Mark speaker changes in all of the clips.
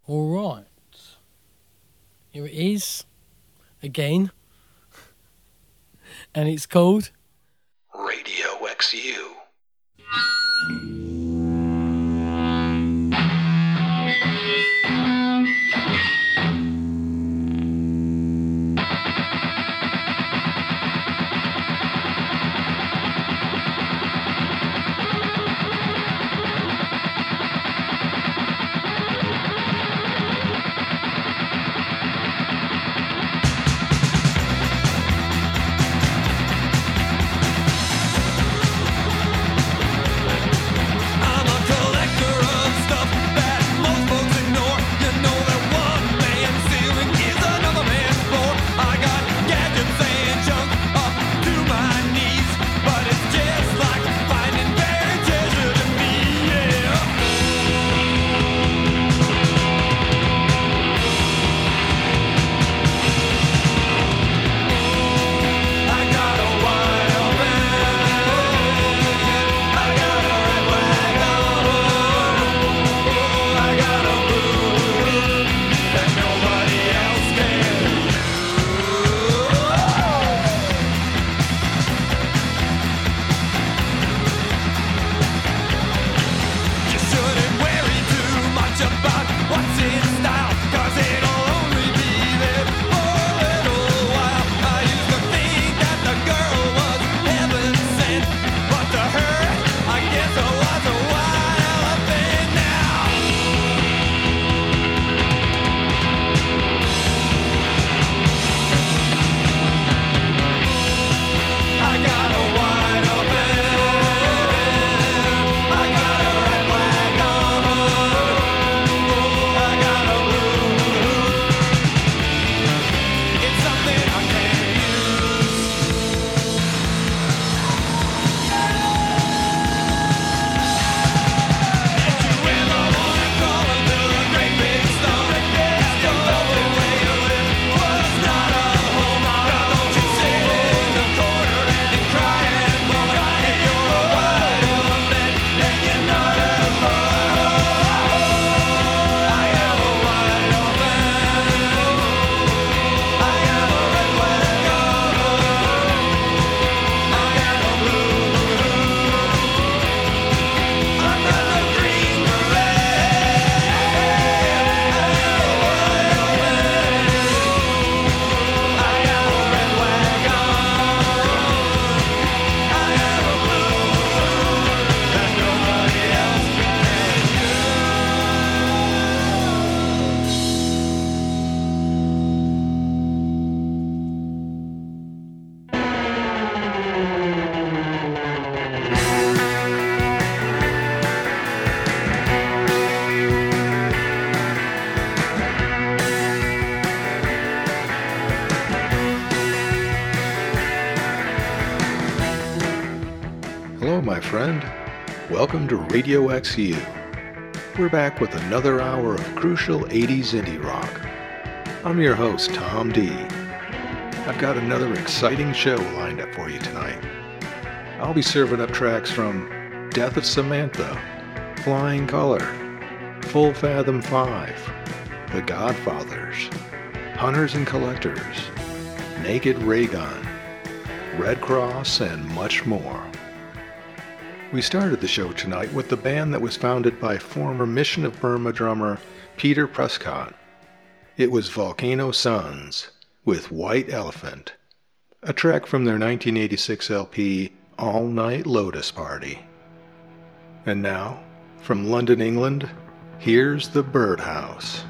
Speaker 1: Alright. Here it is. Again. And it's called
Speaker 2: Radio XU. My friend, welcome to Radio XU. We're back with another hour of crucial 80s indie rock. I'm your host, Tom D. I've got another exciting show lined up for you tonight. I'll be serving up tracks from Death of Samantha, Flying Color, Full Fathom 5, The Godfathers, Hunters and Collectors, Naked Raygun, Red Cross, and much more. We started the show tonight with the band that was founded by former Mission of Burma drummer Peter Prescott. It was Volcano Suns with White Elephant, a track from their 1986 LP All Night Lotus Party. And now, from London, England, here's The Birdhouse.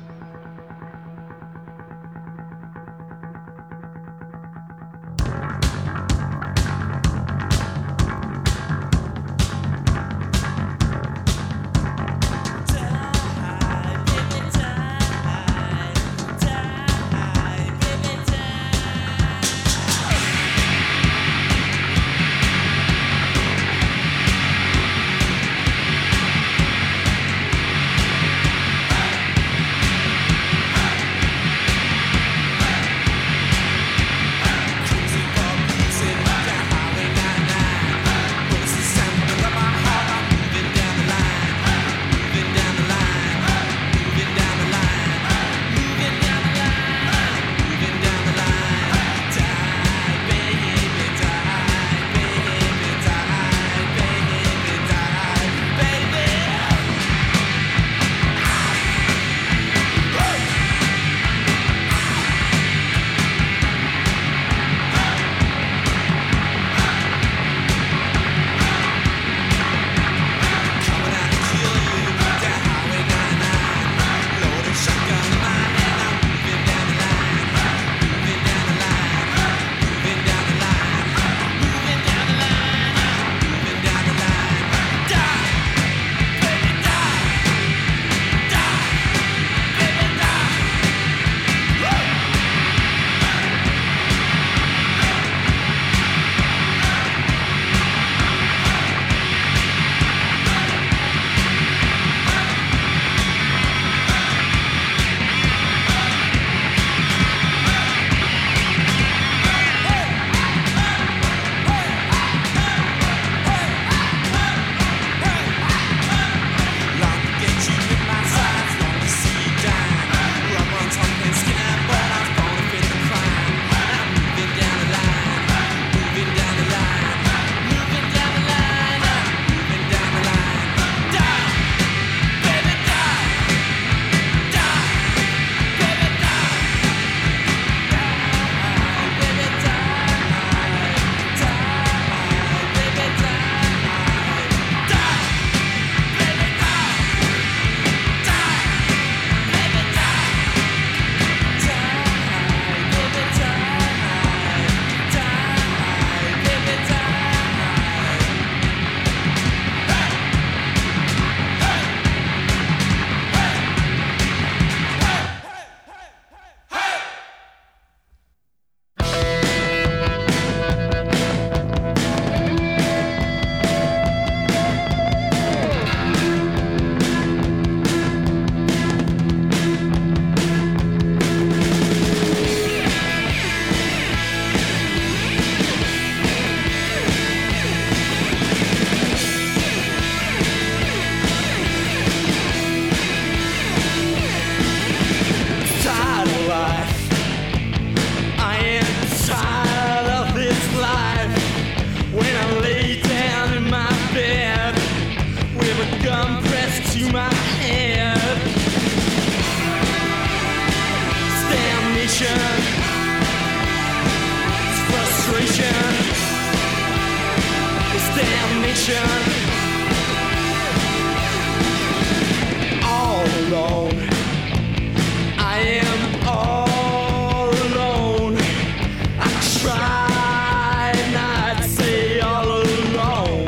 Speaker 3: All alone, I am all alone. I try not to say all alone.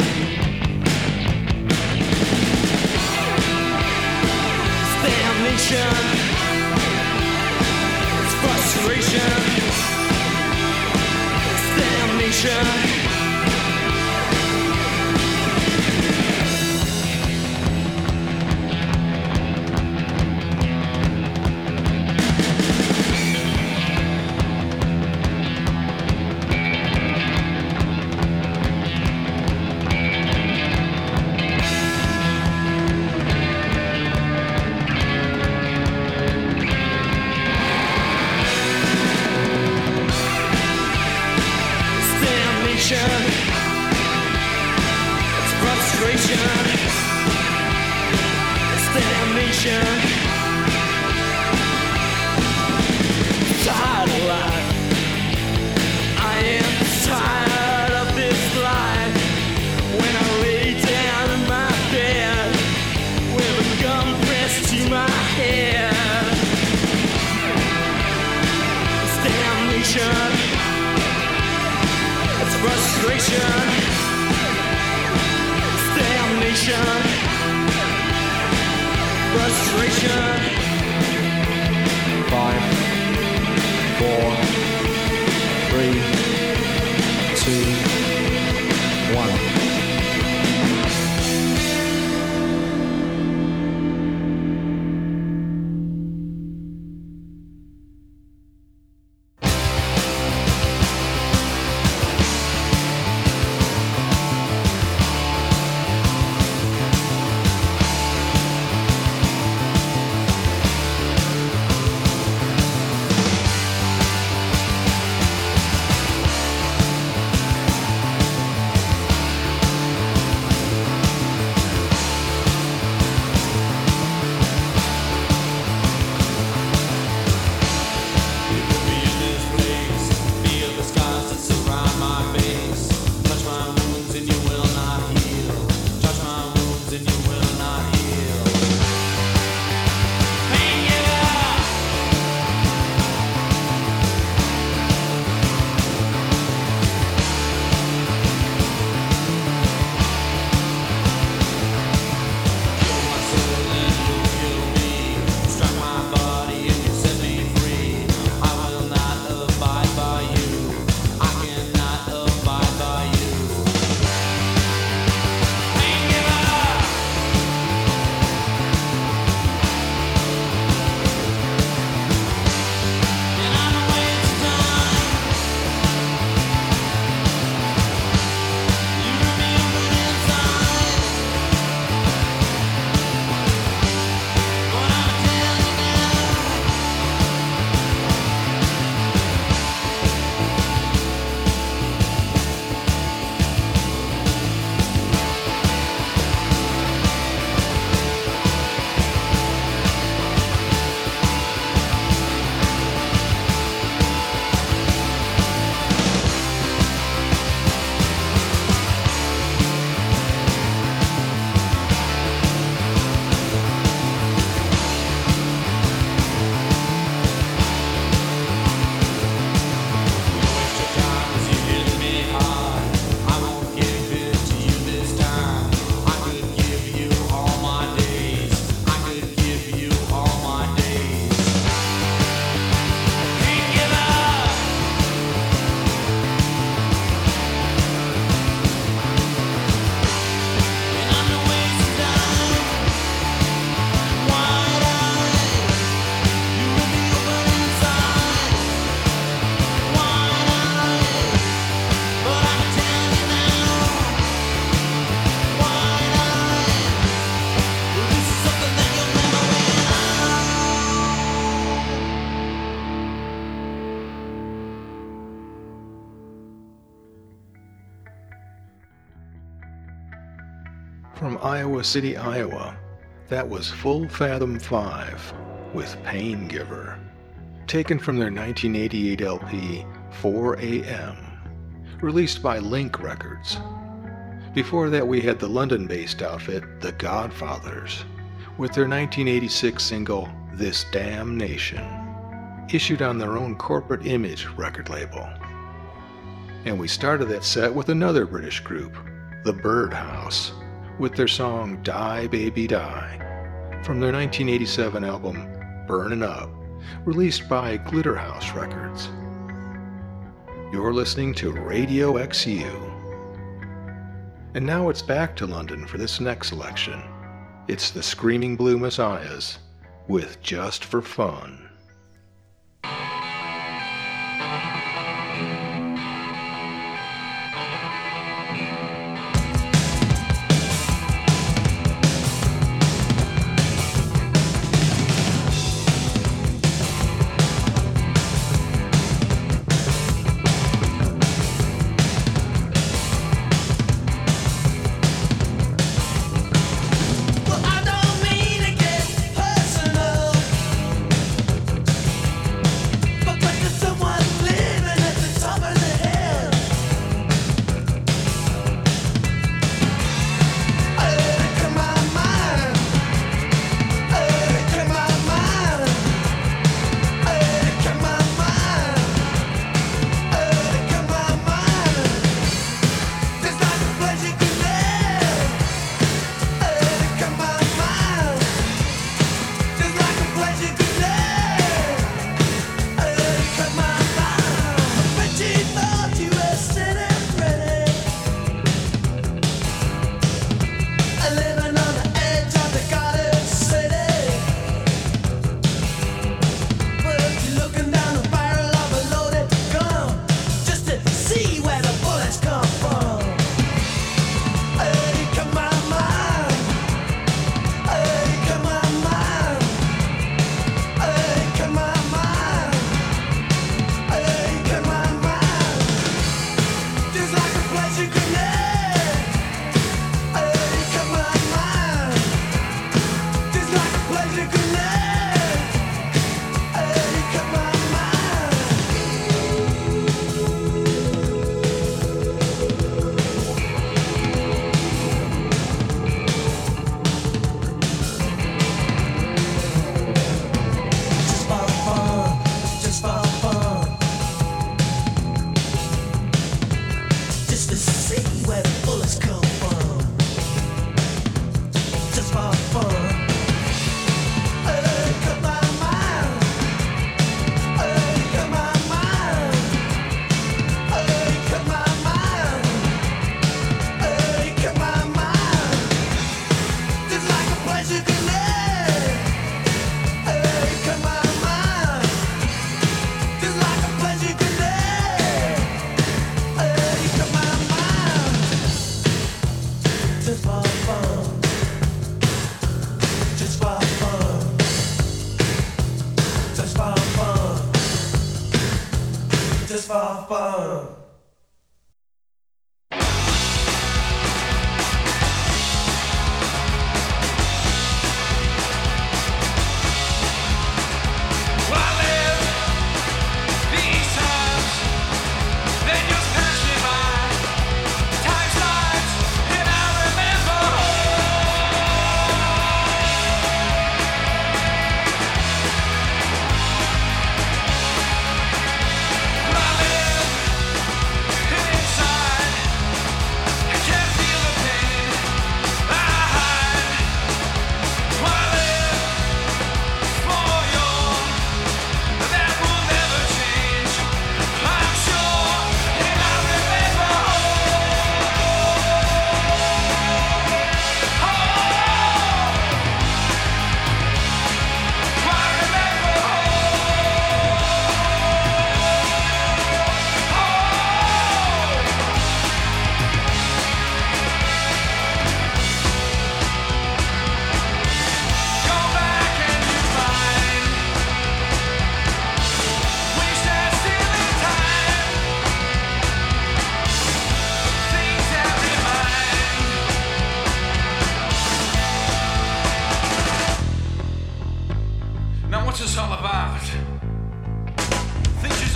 Speaker 3: Stagnation, it's frustration. Stagnation. It's frustration. It's damnation. Tired of life. I am tired of this life. When I lay down in my bed with a gun pressed to my head. It's damnation. Frustration, stagnation, frustration.
Speaker 4: 5, 4, 3, 2, 1.
Speaker 2: From Iowa City, Iowa, that was Full Fathom 5 with Pain Giver, taken from their 1988 LP 4 AM, released by Link Records. Before that, we had the London-based outfit, The Godfathers, with their 1986 single, This Damn Nation, issued on their own Corporate Image record label. And we started that set with another British group, The Birdhouse, with their song Die Baby Die, from their 1987 album Burnin' Up, released by Glitterhouse Records. You're listening to Radio XU. And now it's back to London for this next selection. It's the Screaming Blue Messiahs with Just for Fun.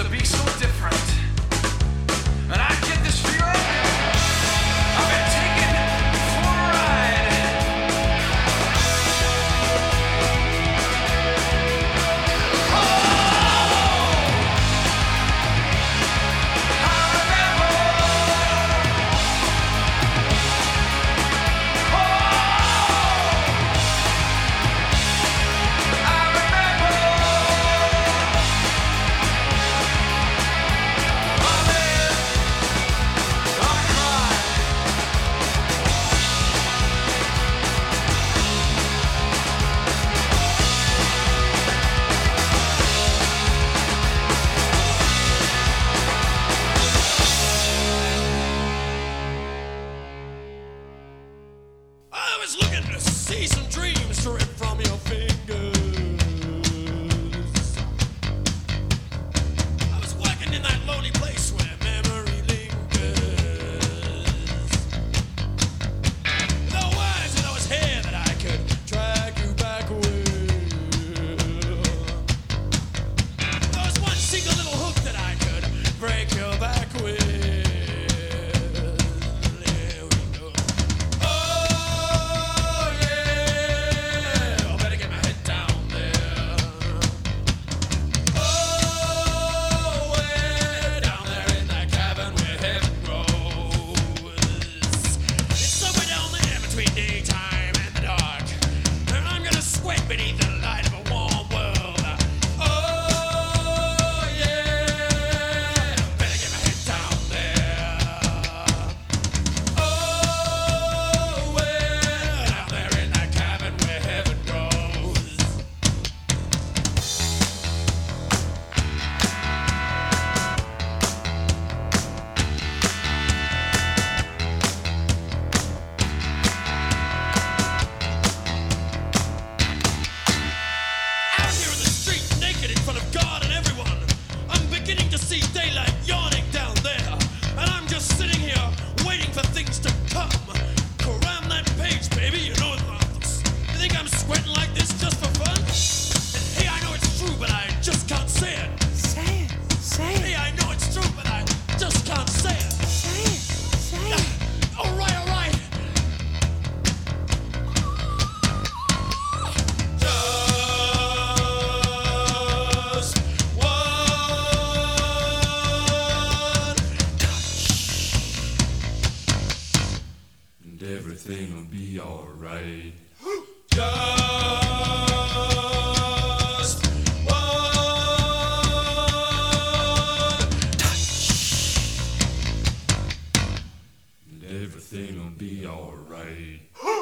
Speaker 5: And I get this feeling I've been taking
Speaker 3: alright.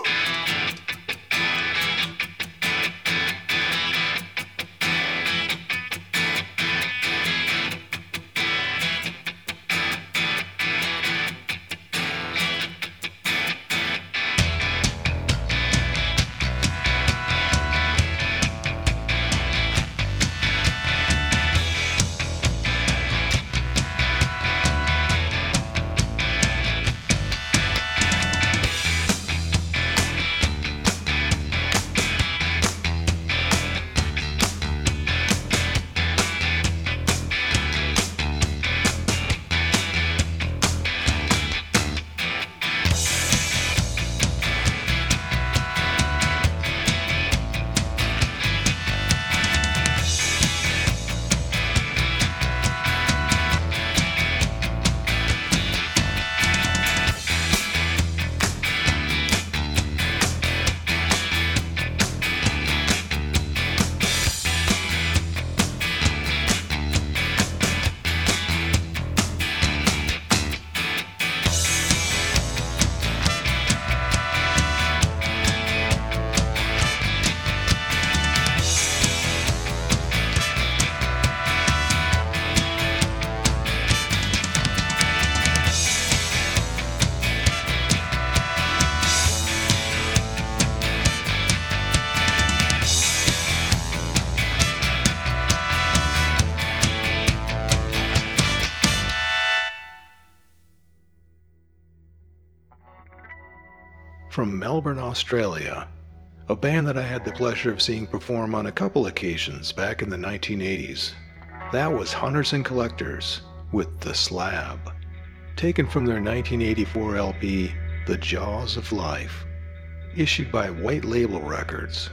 Speaker 2: From Melbourne, Australia, a band that I had the pleasure of seeing perform on a couple occasions back in the 1980s. That was Hunters and Collectors with The Slab, taken from their 1984 LP, The Jaws of Life, issued by White Label Records.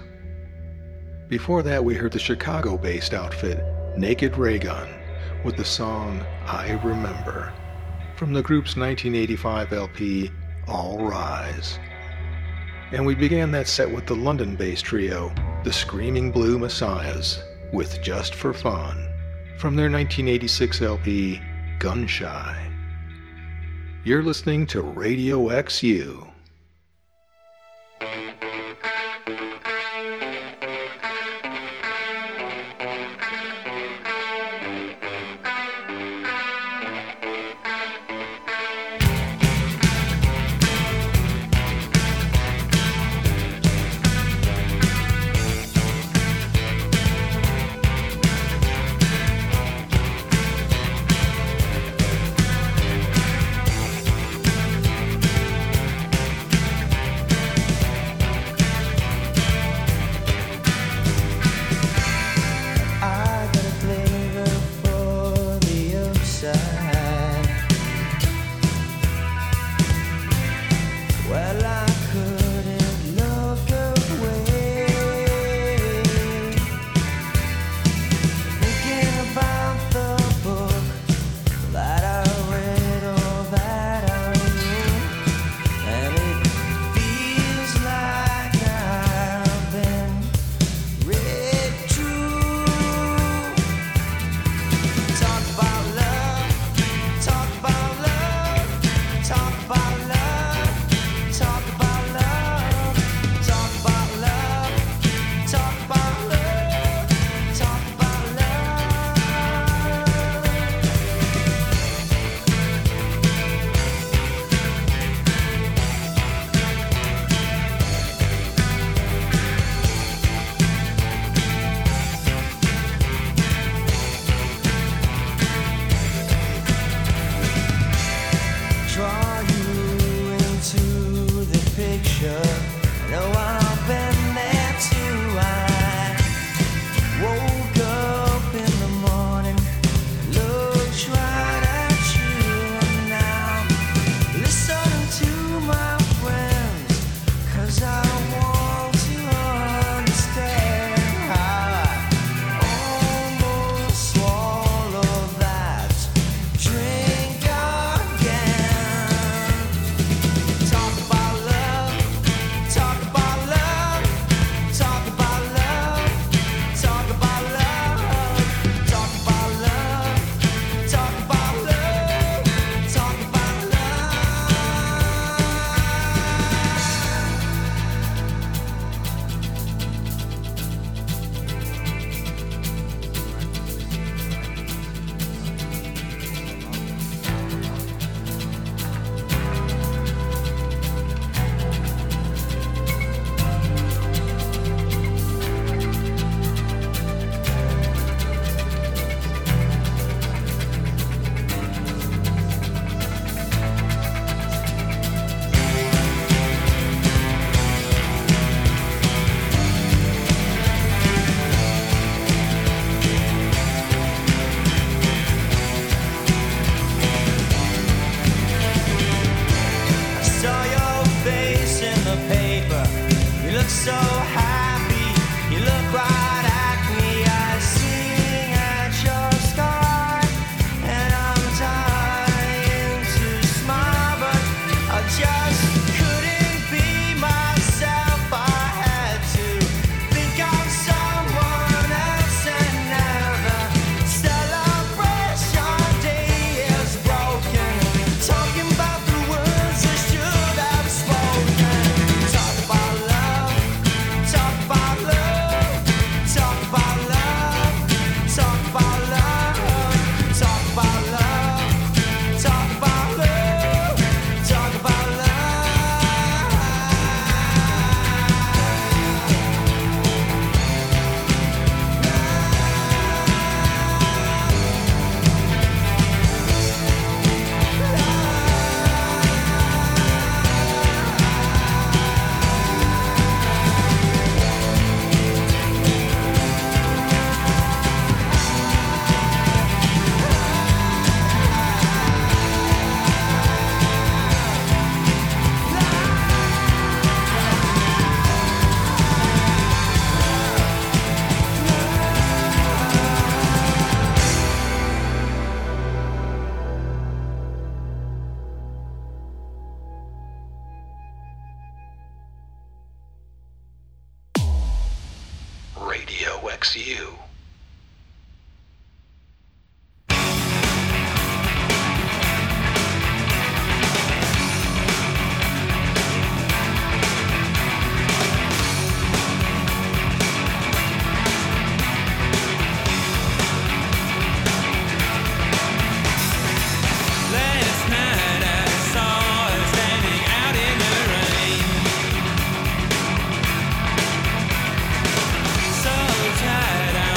Speaker 2: Before that, we heard the Chicago-based outfit Naked Raygun with the song I Remember, from the group's 1985 LP, All Rise. And we began that set with the London-based trio, the Screaming Blue Messiahs, with Just for Fun, from their 1986 LP, Gunshy. You're listening to Radio XU. XU.
Speaker 3: Last night I saw her standing out in the rain. So tired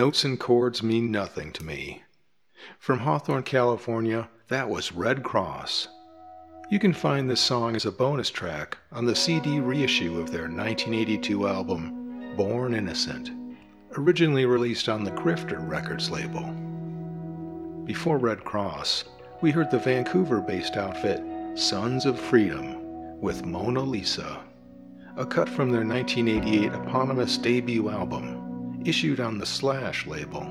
Speaker 2: Notes and chords mean nothing to me. From Hawthorne, California, that was Red Cross. You can find this song as a bonus track on the CD reissue of their 1982 album, Born Innocent, originally released on the Grifter Records label. Before Red Cross, we heard the Vancouver-based outfit Sons of Freedom with Mona Lisa, a cut from their 1988 eponymous debut album, issued on the Slash label.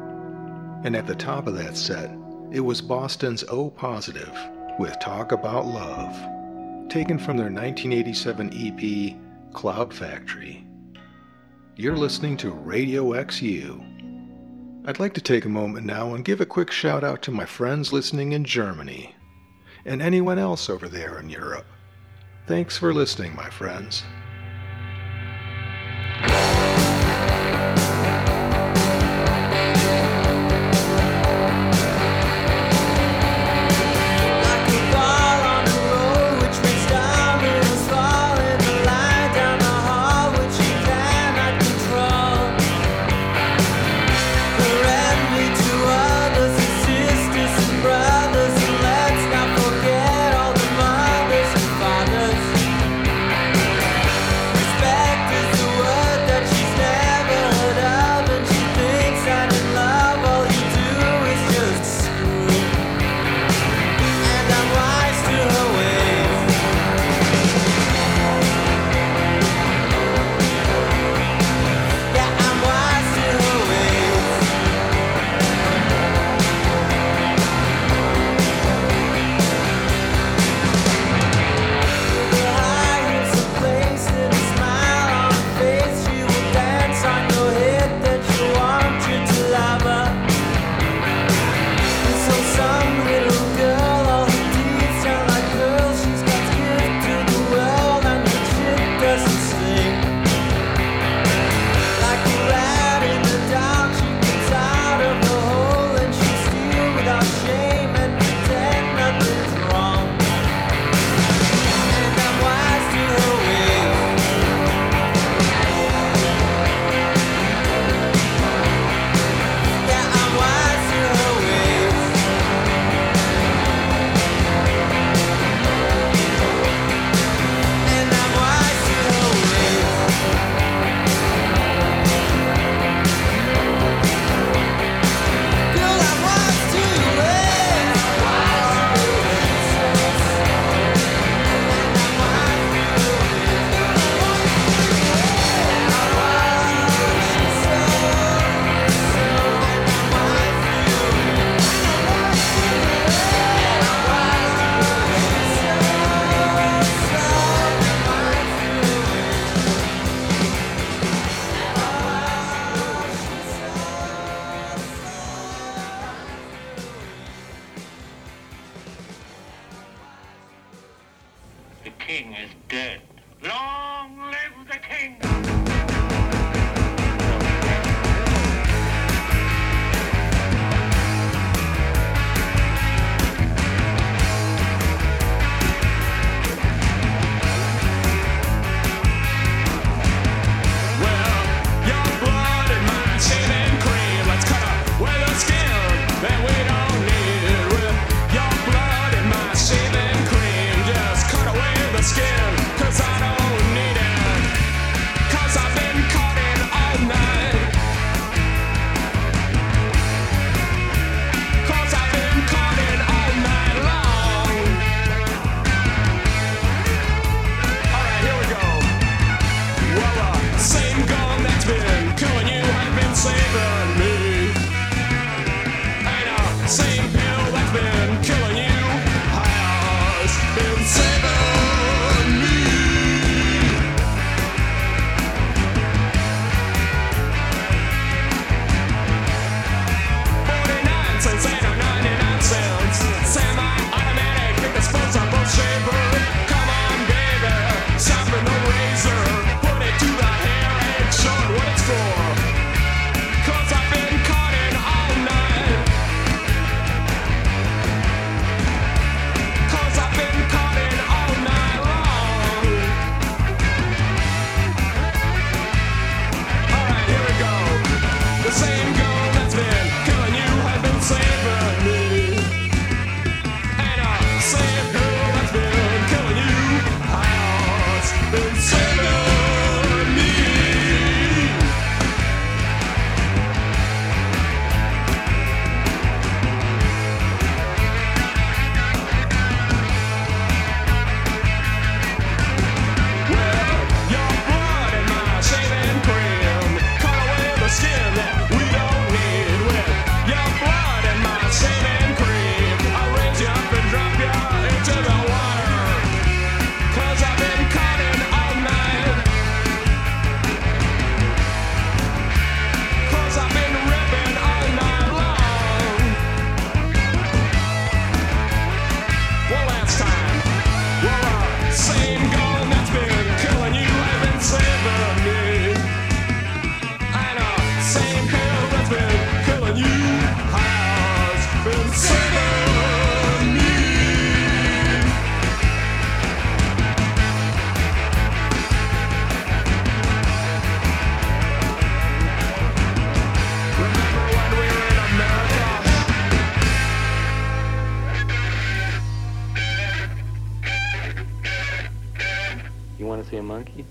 Speaker 2: And at the top of that set, it was Boston's O Positive with Talk About Love, taken from their 1987 EP, Cloud Factory. You're listening to Radio XU. I'd like to take a moment now and give a quick shout out to my friends listening in Germany, and anyone else over there in Europe. Thanks for listening, my friends.
Speaker 5: Skin, 'cause I don't need it. be a monkey.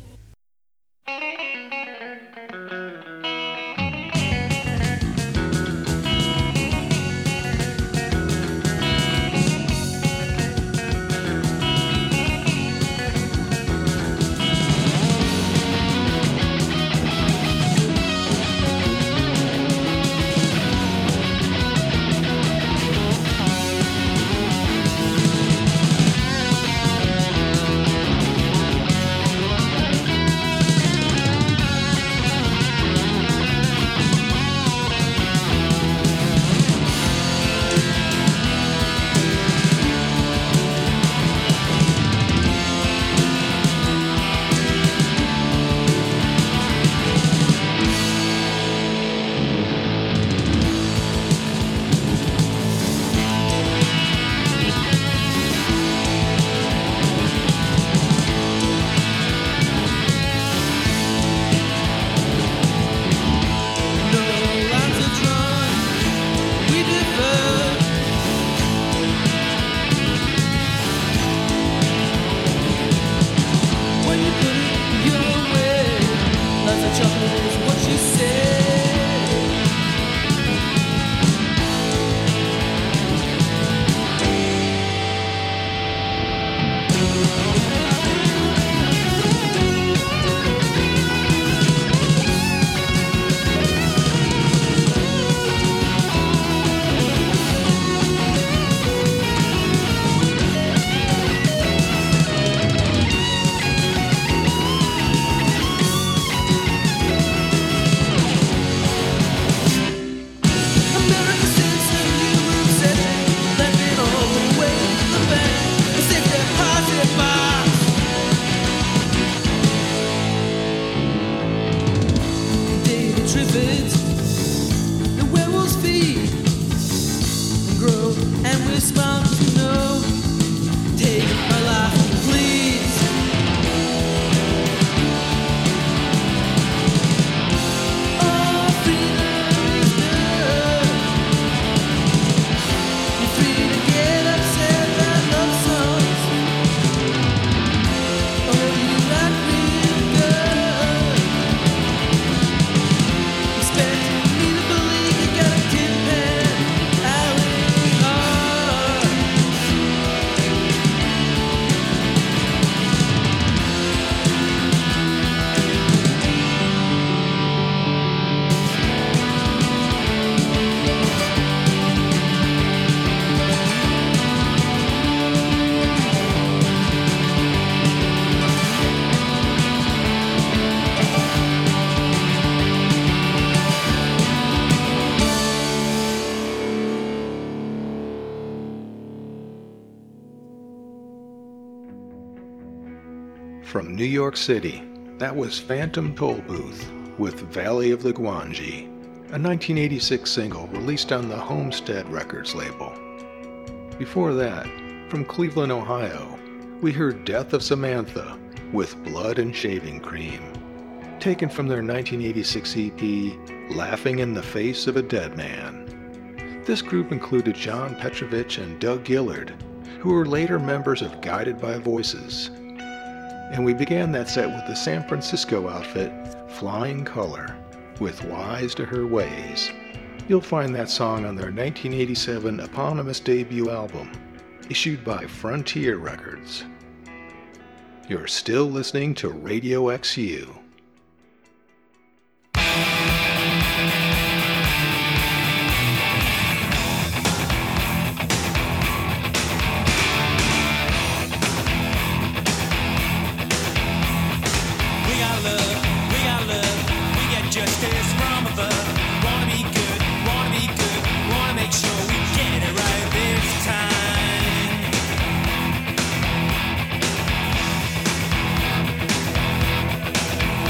Speaker 2: From New York City, that was Phantom Tollbooth with Valley of the Gwangi, a 1986 single released on the Homestead Records label. Before that, from Cleveland, Ohio, we heard Death of Samantha with Blood and Shaving Cream, taken from their 1986 EP, Laughing in the Face of a Dead Man. This group included John Petrovich and Doug Gillard, who were later members of Guided by Voices. And we began that set with the San Francisco outfit, Flying Color, with Wise to Her Ways. You'll find that song on their 1987 eponymous debut album, issued by Frontier Records. You're still listening to Radio XU.
Speaker 3: Time.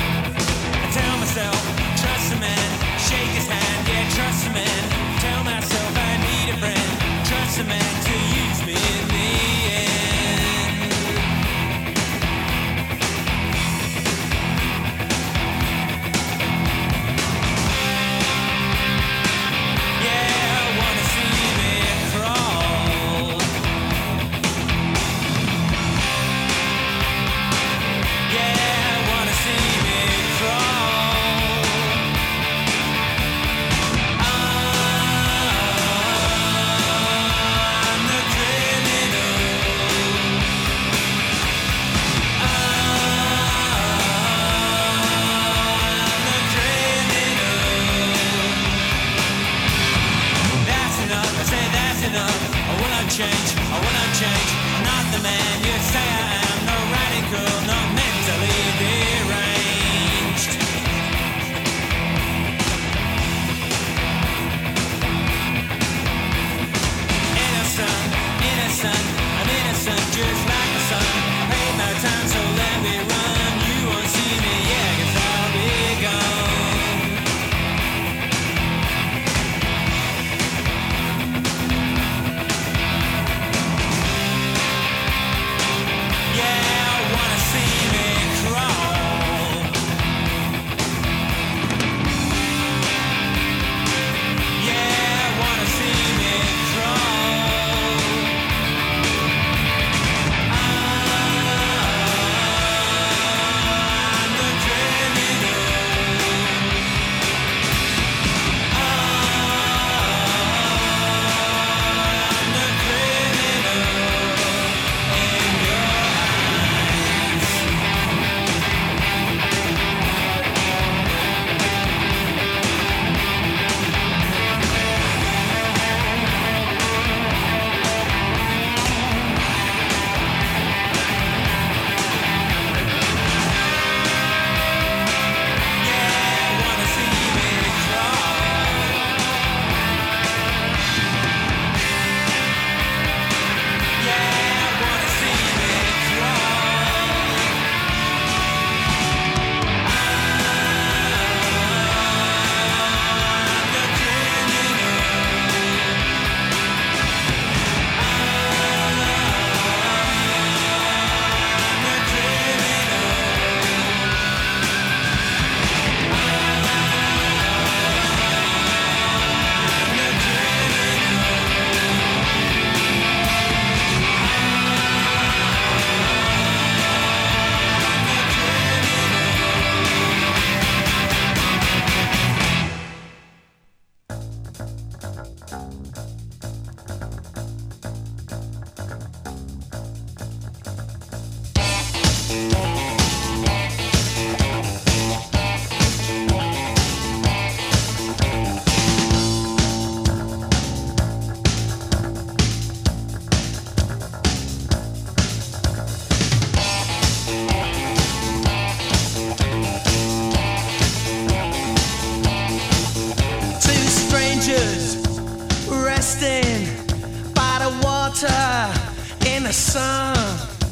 Speaker 3: the sun.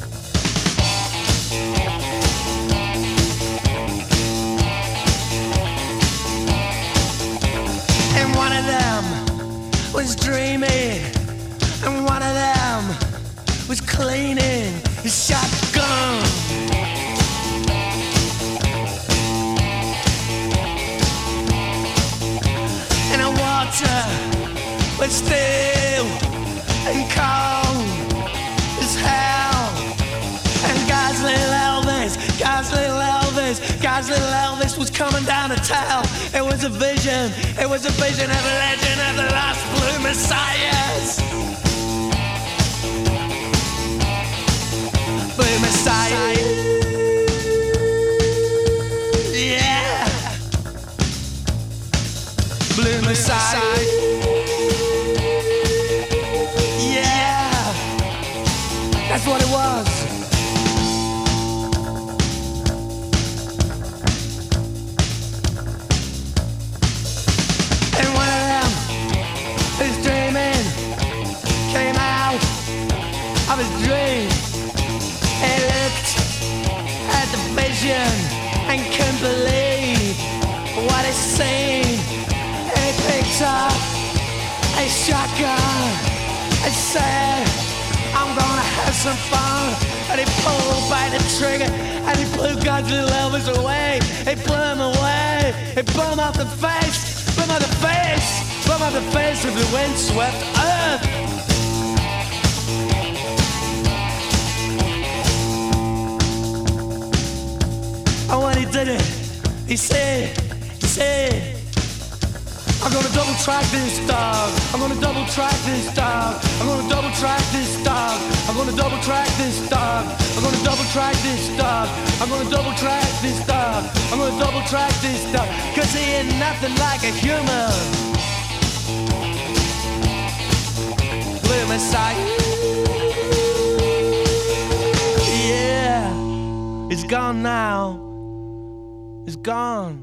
Speaker 3: And one of them was dreaming, and one of them was cleaning his shotgun. And the water was still and cold as hell. And God's little Elvis was coming down to town. It was a vision of the legend of the lost blue messiahs. Blue messiah, yeah. Blue messiah, yeah. That's what it was. And one of them is dreaming, came out of his dream. He looked at the vision and couldn't believe what he seen. And he picked up a shotgun and said, I'm gonna have some fun. And he pulled by the trigger and he blew God's little Elvis away. He blew him away. He blew him off the face, blew him off the face, blew him off the face of the windswept earth. And when he did it, he said, I'm gonna double track this dog. I'm gonna double track this dog. I'm gonna double track this dog. I'm gonna double track this dog. I'm gonna double track this dog. I'm gonna double track this dog. I'm gonna double track this dog. 'Cause he ain't nothing like a human. Blue Messiah. Yeah, it's gone now. It's gone.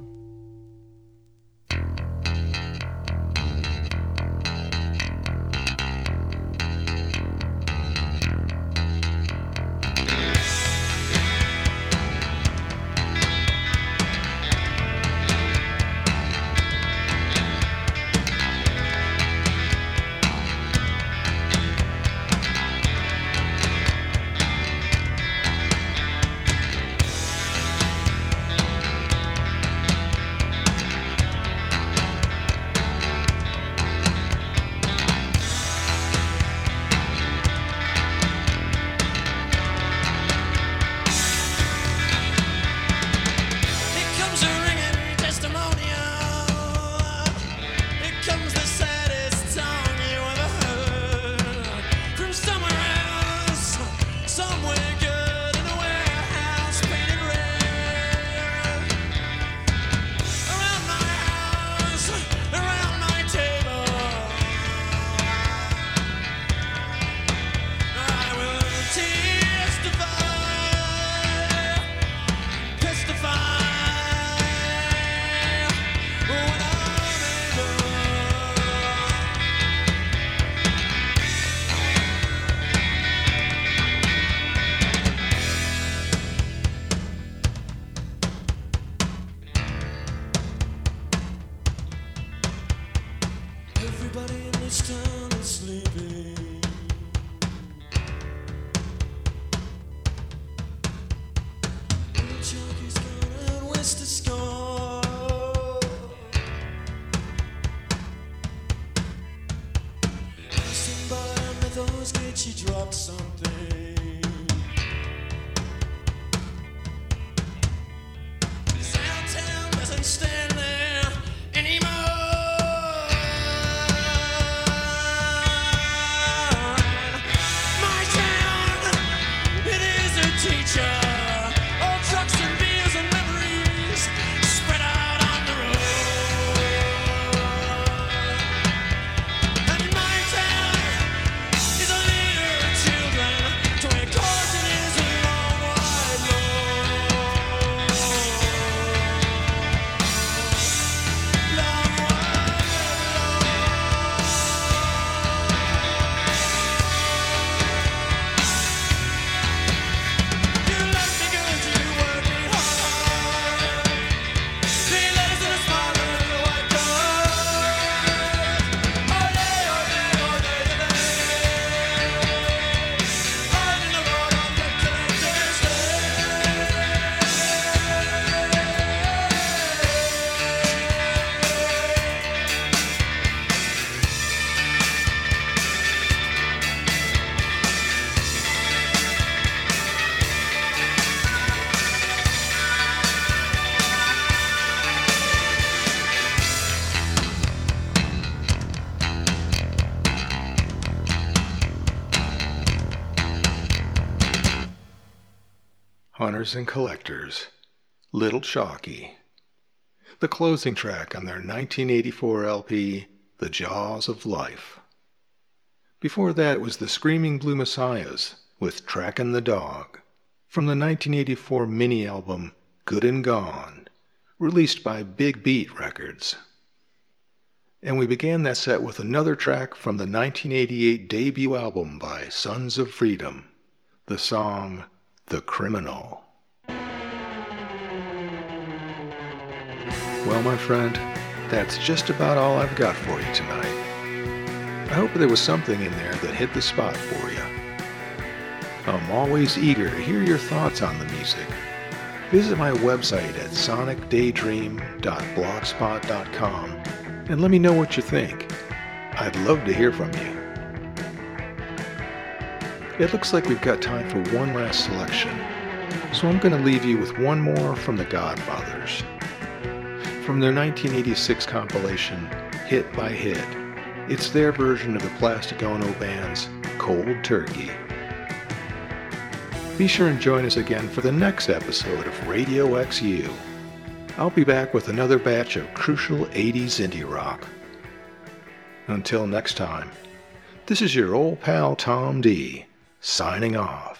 Speaker 2: Hunters and Collectors, Little Chalky, the closing track on their 1984 LP, The Jaws of Life. Before that was the Screaming Blue Messiahs with Trackin' the Dog, from the 1984 mini-album Good and Gone, released by Big Beat Records. And we began that set with another track from the 1988 debut album by Sons of Freedom, the song The Criminal. Well, my friend, that's just about all I've got for you tonight. I hope there was something in there that hit the spot for you. I'm always eager to hear your thoughts on the music. Visit my website at sonicdaydream.blogspot.com and let me know what you think. I'd love to hear from you. It looks like we've got time for one last selection, so I'm going to leave you with one more from the Godfathers. From their 1986 compilation, Hit by Hit, it's their version of the Plastic Ono Band's Cold Turkey. Be sure and join us again for the next episode of Radio XU. I'll be back with another batch of crucial 80s indie rock. Until next time, this is your old pal Tom D, signing off.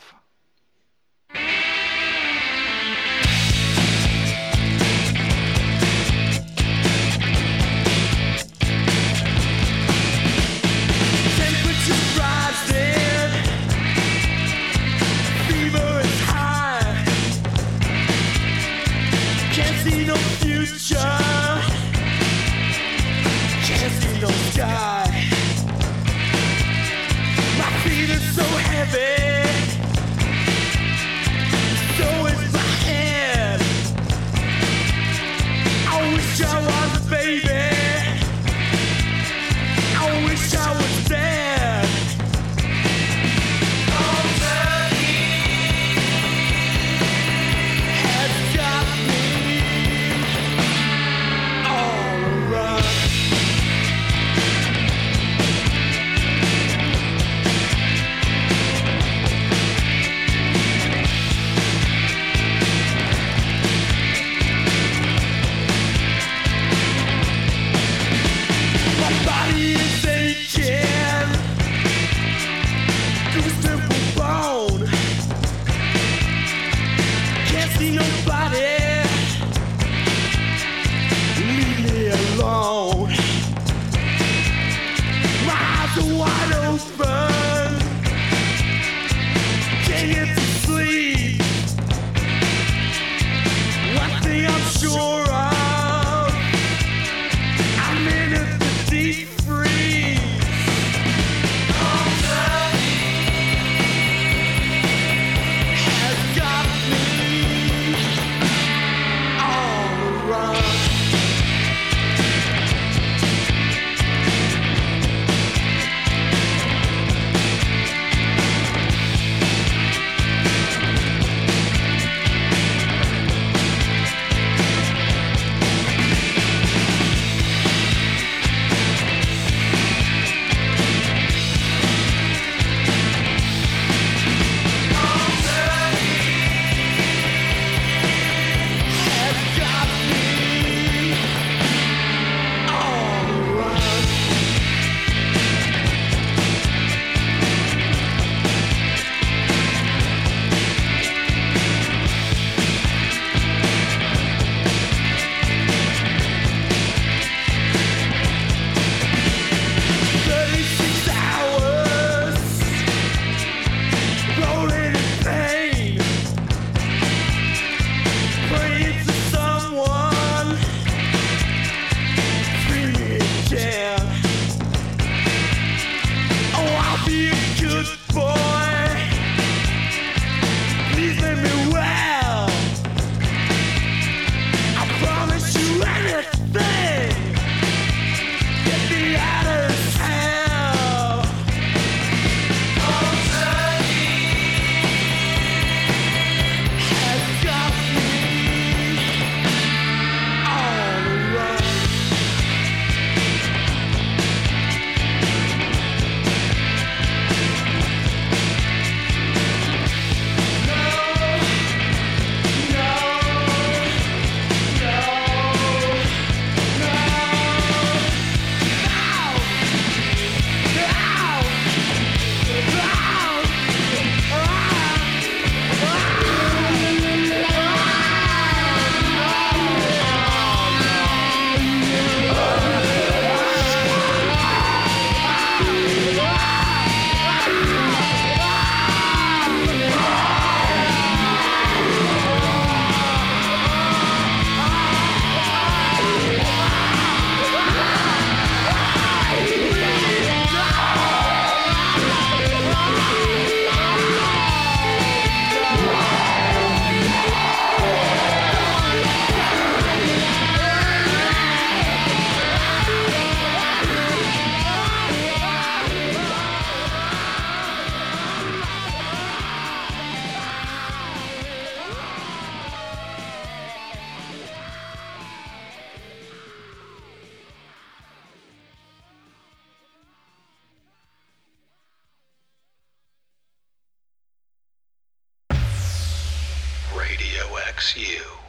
Speaker 2: XU.